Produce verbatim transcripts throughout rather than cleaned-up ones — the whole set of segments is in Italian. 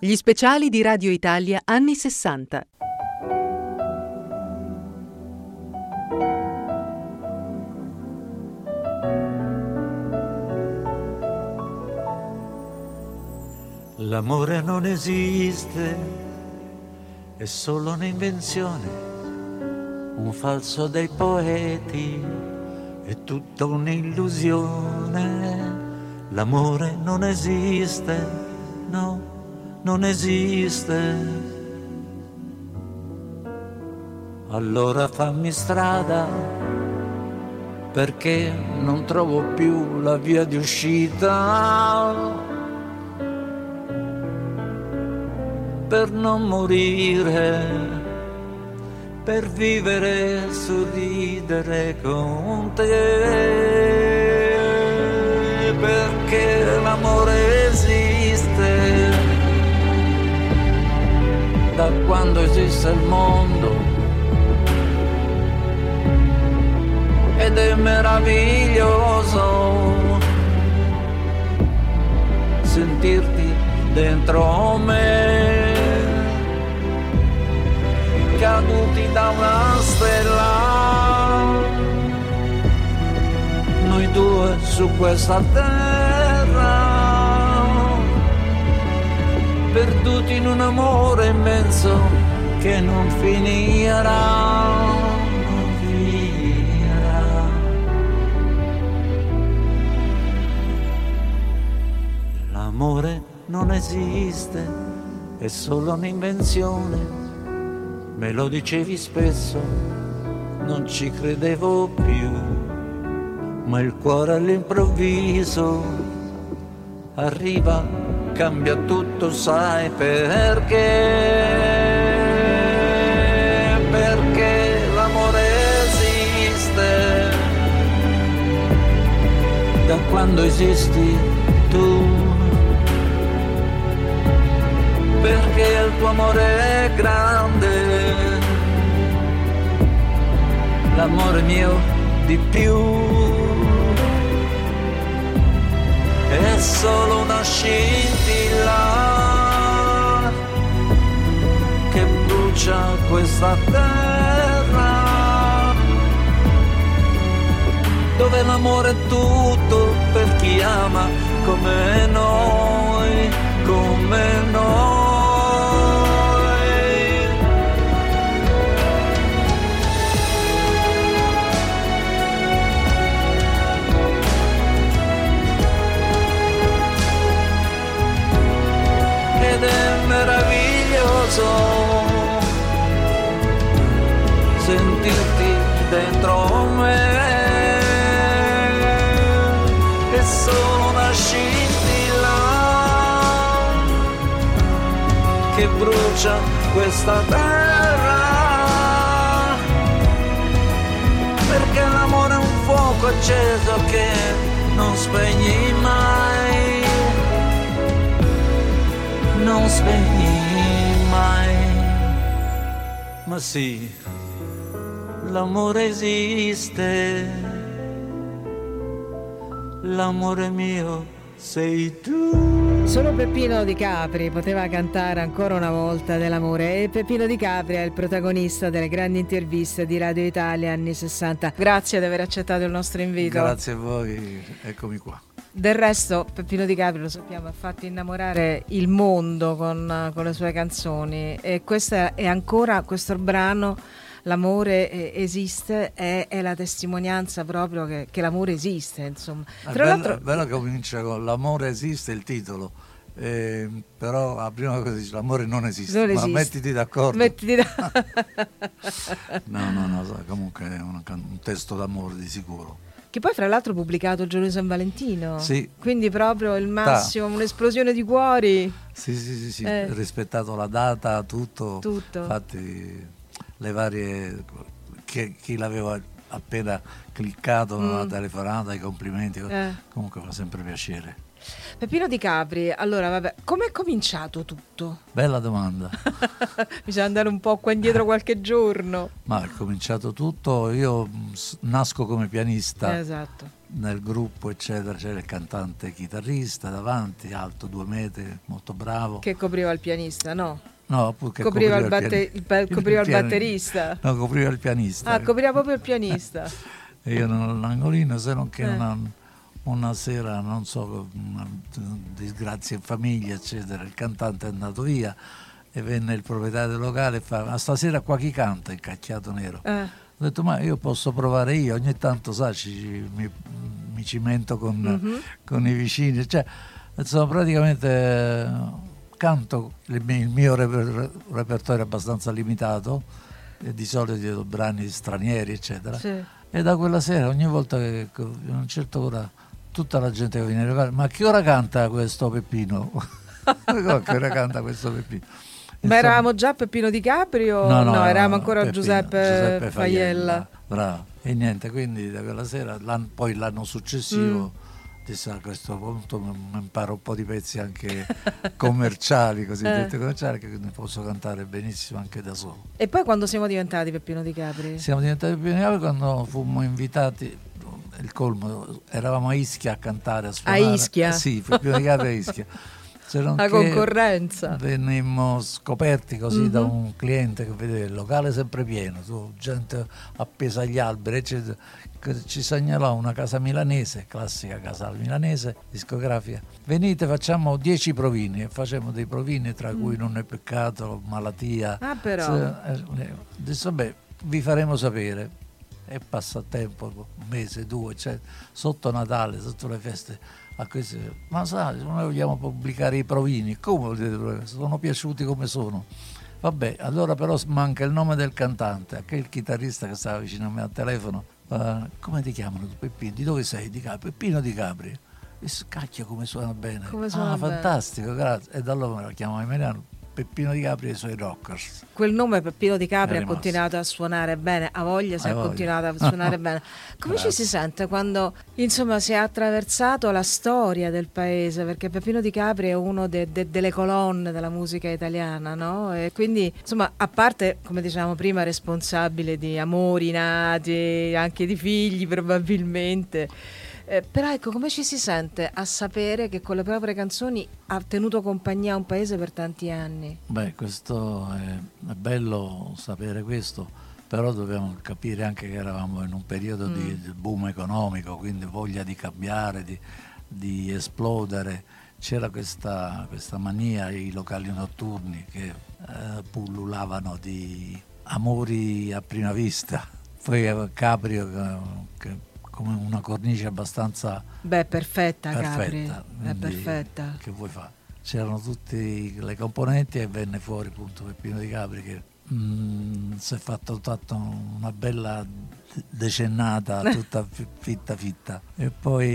Gli speciali di Radio Italia anni sessanta. L'amore non esiste, è solo un'invenzione, un falso dei poeti, è tutta un'illusione. L'amore non esiste, no, non esiste. Allora fammi strada, perché non trovo più la via di uscita. Per non morire, per vivere, sorridere con te, perché l'amore esiste da quando esiste il mondo ed è meraviglioso sentirti dentro me, caduti da una stella, noi due su questa terra, perduti in un amore immenso che non finirà, non finirà. L'amore non esiste, è solo un'invenzione. Me lo dicevi spesso, non ci credevo più, ma il cuore all'improvviso arriva, cambia tutto, sai perché? Perché l'amore esiste da quando esisti tu, perché il tuo amore è grande, l'amore mio di più, è solo una scintilla che brucia questa terra, dove l'amore è tutto per chi ama come noi, come noi. Ed è meraviglioso sentirti dentro me, è solo una scintilla che brucia questa terra, perché l'amore è un fuoco acceso che non spegni mai, non spegni mai. Ma sì, l'amore esiste, l'amore mio sei tu. Solo Peppino Di Capri poteva cantare ancora una volta dell'amore, e Peppino Di Capri è il protagonista delle grandi interviste di Radio Italia anni sessanta. Grazie di aver accettato il nostro invito. Grazie a voi, eccomi qua. Del resto Peppino Di Capri, lo sappiamo, ha fatto innamorare il mondo con, con le sue canzoni, e questo è ancora, questo brano, L'amore esiste, è, è la testimonianza proprio che, che l'amore esiste, insomma. È Tra bello, l'altro, bello che comincia con l'amore esiste, il titolo, eh, però la prima cosa dice l'amore non esiste, non ma esiste. mettiti d'accordo. Mettiti da... no, no, no, comunque è un, un testo d'amore di sicuro. Che poi fra l'altro pubblicato il giorno di San Valentino, sì. Quindi proprio il massimo, Ta. un'esplosione di cuori. Sì, sì, sì, sì. Eh. rispettato la data, tutto. Tutto. Infatti le varie, che, chi l'aveva appena cliccato mm. la telefonata, i complimenti, eh. comunque fa sempre piacere. Peppino Di Capri, allora vabbè, come è cominciato tutto? Bella domanda. Bisogna andare un po' qua indietro qualche giorno. Ma è cominciato tutto, io nasco come pianista, esatto. nel gruppo eccetera c'era il cantante chitarrista davanti, alto due metri, molto bravo, che copriva il pianista, no? No, copriva, copriva, il, il, batte- il, pa- copriva il, il batterista. No, copriva il pianista. Ah, copriva proprio il pianista. E io nell'angolino, se non che eh. una, una sera, non so, una disgrazia in famiglia, eccetera, il cantante è andato via e venne il proprietario del locale e fa: ma stasera qua chi canta? Il Cacchiato Nero. Eh. Ho detto: ma io posso provare io, ogni tanto sai, ci, mi, mi cimento con, mm-hmm. con i vicini, cioè, insomma, praticamente... canto, il mio, il mio reper, repertorio è abbastanza limitato, e di solito brani stranieri eccetera, sì. E da quella sera ogni volta che a un certo ora tutta la gente che viene a giocare: ma che ora canta questo Peppino? Che ora canta questo Peppino? Insomma, ma eravamo già Peppino Di Capri o no, no, no eravamo ancora Peppino, Giuseppe, Giuseppe Faiella. Bravo. E niente, quindi da quella sera, l'anno, poi l'anno successivo mm. Disse, a questo punto mi imparo un po' di pezzi anche commerciali, cosiddetti eh. commerciali, che ne posso cantare benissimo anche da solo. E poi quando siamo diventati Peppino Di Capri? Siamo diventati Peppino Di Capri quando fummo invitati, il colmo, eravamo a Ischia a cantare, a suonare. A Ischia? Sì, Peppino Di Capri a Ischia. La concorrenza. Venimmo scoperti così mm-hmm. da un cliente che vedeva il locale sempre pieno, tu, gente appesa agli alberi, eccetera, che ci segnalò una casa milanese, classica casa milanese, discografica: venite, facciamo dieci provini, e facciamo dei provini tra mm. cui Non è peccato, Malattia. Ah, però. Eh, disse, vabbè, vi faremo sapere. E passa il tempo, un mese, due, cioè, sotto Natale, sotto le feste, a questi, ma sai, noi vogliamo pubblicare i provini. Come volete? Sono piaciuti come sono. Vabbè, allora però manca il nome del cantante, anche il chitarrista che stava vicino a me al telefono. Uh, come ti chiamano tu, Peppino? Di dove sei? Di Capri? Peppino Di Capri. E cacchio, come suona bene. Come suona ah, bene. Fantastico, grazie. E da allora me lo chiamavo Emiliano, Peppino Di Capri e i suoi Rockers. Quel nome Peppino Di Capri ha continuato a suonare bene, a voglia si è continuato a suonare bene. Come Grazie. Ci si sente quando insomma si è attraversato la storia del paese, perché Peppino Di Capri è uno de, de, delle colonne della musica italiana, no? E quindi insomma, a parte, come dicevamo prima, responsabile di amori nati, anche di figli probabilmente. Eh, però ecco, come ci si sente a sapere che con le proprie canzoni ha tenuto compagnia a un paese per tanti anni? Beh, questo è, è bello sapere questo, però dobbiamo capire anche che eravamo in un periodo mm. di, di boom economico, quindi voglia di cambiare, di, di esplodere. C'era questa, questa mania, i locali notturni che eh, pullulavano di amori a prima vista. Poi Caprio che, che come una cornice abbastanza Beh, perfetta, perfetta, Capri, è perfetta. Che vuoi fare? C'erano tutte le componenti e venne fuori appunto Peppino Di Capri che mm, si è fatto, fatto una bella decennata tutta fitta fitta e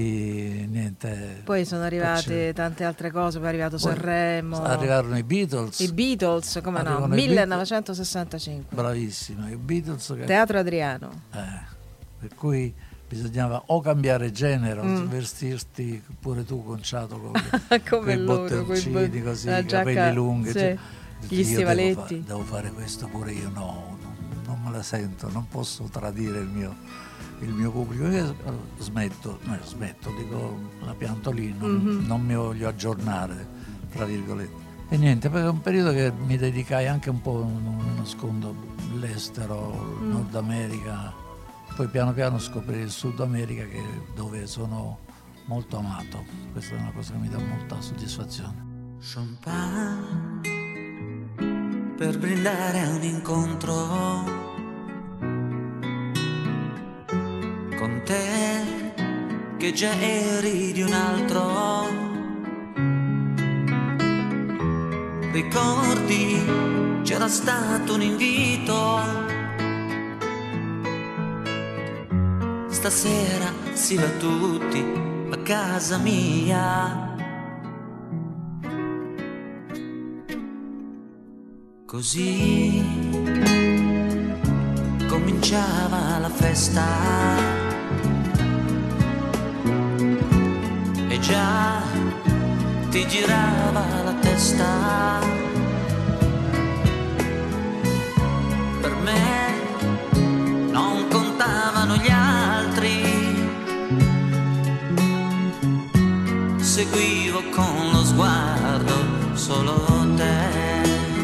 poi niente. Poi sono arrivate tante altre cose, poi è arrivato poi Sanremo. Arrivarono i Beatles. I Beatles, come no? millenovecentosessantacinque. Bravissimo, i Beatles. Che... Teatro Adriano. Eh. Per cui bisognava o cambiare genere, mm. vestirti pure tu conciato con come i bottoncini, bo- così, i capelli lunghi, sì. Cioè, gli stivaletti. Devo, fa- devo fare questo pure io, no, non, non me la sento, non posso tradire il mio, il mio pubblico. Io smetto, no, smetto, dico, la pianto lì, non, mm-hmm. non mi voglio aggiornare, tra virgolette. E niente, poi è un periodo che mi dedicai anche un po', non nascondo, l'estero, mm. Nord America. Poi piano piano scoprire il Sud America, che, dove sono molto amato. Questa è una cosa che mi dà molta soddisfazione. Champagne per brindare a un incontro con te che già eri di un altro. Ricordi, c'era stato un invito. Stasera si va tutti a casa mia. Così cominciava la festa. E già ti girava la testa. Per me non contavano gli altri. vivo con lo sguardo solo te.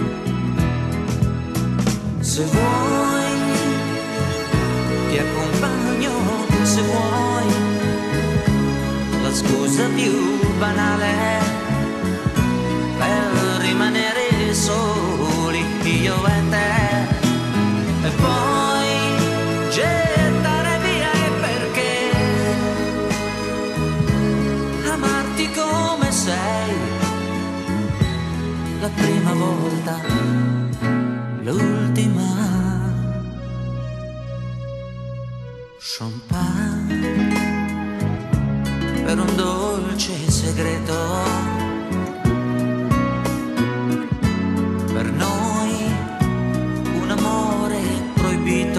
Se vuoi ti accompagno, se vuoi la scusa più banale per rimanere soli io e te, e poi gettare via e perché amarti come sei la prima volta, l'ultima. Champagne per un dolce segreto, per noi un amore proibito.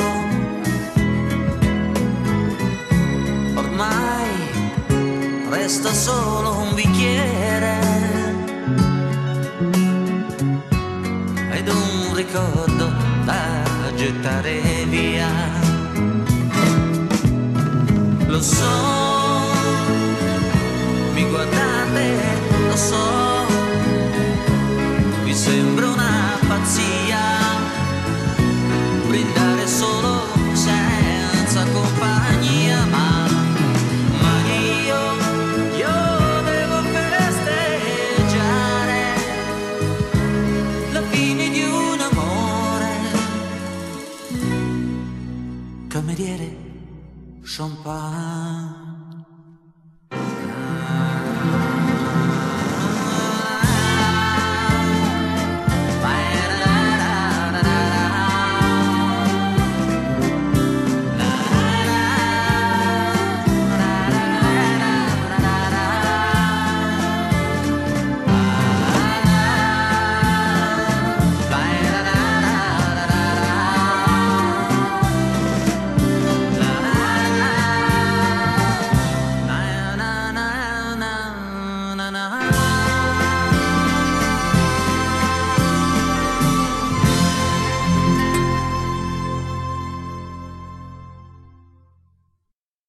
Ormai resta solo un bicchiere ed un ricordo da gettare via. Lo so, mi guardate, lo so, vi sembra una pazzia brindare solo senza compagnia, ma, ma io, io devo festeggiare la fine di un amore. Cameriere, champagne.